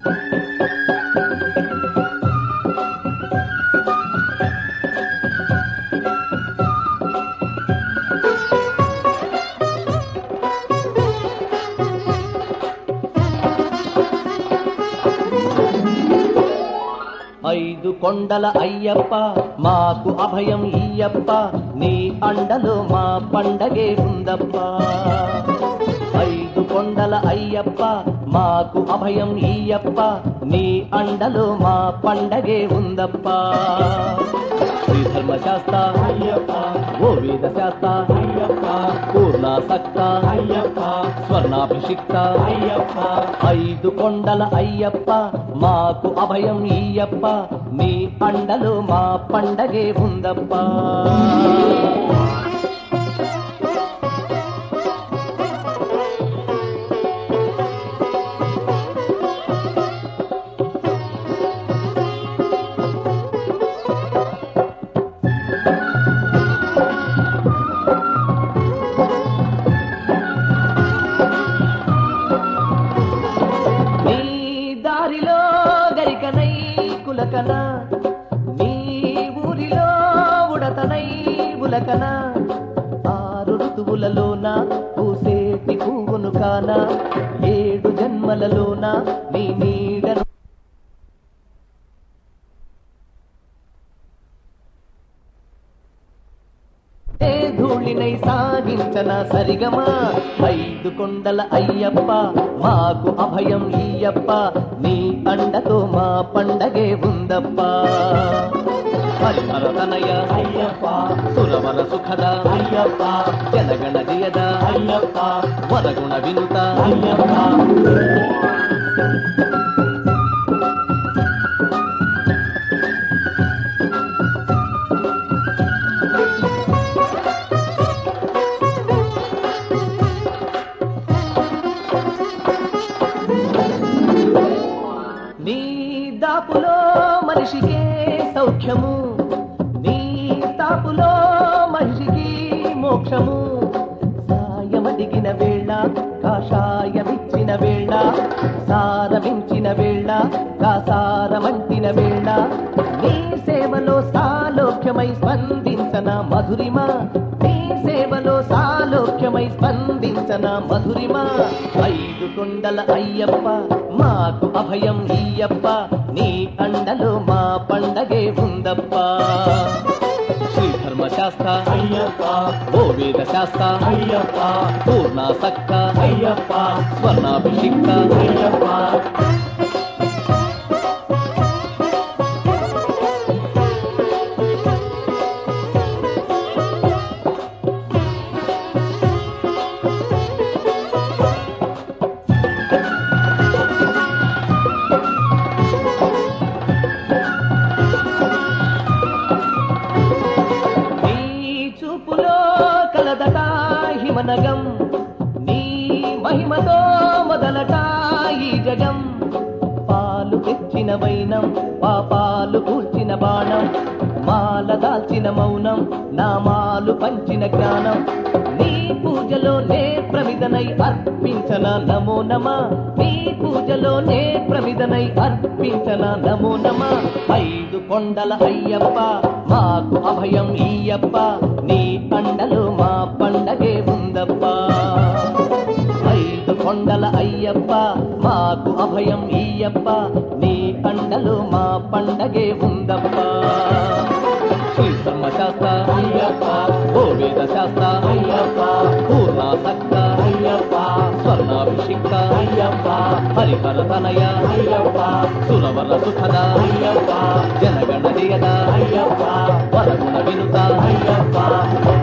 ఐదు కొండల అయ్యప్ప మాకు అభయం ఇయ్యప్ప, నీ అండలో మా పండగే ఉందప్ప. ఐదు కొండల అయ్యప్ప మాకు అభయం ఇయ్యప్ప, నీ అండలో మా పండగే ఉందప్ప. శ్రీధర్మ శాస్త్ర అయ్యప్ప, ఓ వేద శాస్త్ర అయ్యప్ప, పూర్ణాసక్త అయ్యప్ప, స్వర్ణాభిషిక్త అయ్యప్ప. ఐదు కొండల అయ్యప్ప మాకు అభయం ఇయ్యప్ప, నీ అండలో మా పండగే ఉందప్ప. కులకన నీ ఊరిలో ఉడతనై ఉలకన, ఆరు ఋతువులలోన పూసేటి పువ్వును కాన, ఏడు జన్మలలోన నీ నీడను ధూళినై సాగించన సరిగమా. ఐదు కొండల అయ్యప్ప మాకు అభయం ఇయ్యప్ప, నీ అండతో మా పండగే ఉందప్ప. హరిహర తనయ అయ్యప్ప, సురవర సుఖద అయ్యప్ప, జనగణ జియద అయ్యప్ప, వరగుణ వినుత అయ్యప్ప. నీ దాపులో మనిషికే సౌఖ్యము, నీ తాపులో మనిషికి మోక్షము. సాయమడిగిన వేళ కాషాయమిచ్చిన వేళ, సారమించిన వేళ కాసారమంటిన వేళ, నీ సేవలో సాలోక్యమై స్పందించన మధురిమ, నీ సేవలో సాలోక్యమై స్పందించన మధురిమ. ఐదు కొండల అయ్యప్ప మాకు అభయం ఇయ్యప్ప, నీ అండలో మా పండగే ఉందప్ప. శ్రీధర్మ శాస్త్ర అయ్యప్ప, ఓ వేద శాస్త్ర అయ్యప్ప, పూర్ణాసక్త అయ్యప్ప, స్వర్ణాభిషిక్త అయ్యప్ప. కలదట హిమనగం, నీ మహిమతో మొదలట ఈ జగం. పాలు తెచ్చిన వైనం, పాపాలు కూల్చిన బాణం, మాల దాల్చిన మౌనం, నామాలు పంచిన జ్ఞానం. నీ పూజలో నే ప్రమిదనై అర్పించన నమో నమ, నీ పూజలో నే ప్రమిదనై అర్పించన నమో నమ. ఐదు కొండల అయ్యప్ప మాకు అభయం ఇయ్యప్ప, నీ అండలో మా పండగే ఉందప్ప. ఐదు కొండల అయ్యప్ప మాకు అభయం ఇయ్యప్ప, నీ అండలో మా పండగే ఉందప్ప. శ్రీధర్మ శాస్త్ర అయ్యప్ప, ఓ వేద శాస్త్ర అయ్యప్ప, పూర్ణాసక్త అయ్యప్ప, స్వర్ణాభిషిక్త అయ్యప్ప, హరిహర తనయ అయ్యప్ప, సురవర సుఖద అయ్యప్ప, జనగణ జియద అయ్యప్ప, వరగుణ వినుత అయ్యప్ప.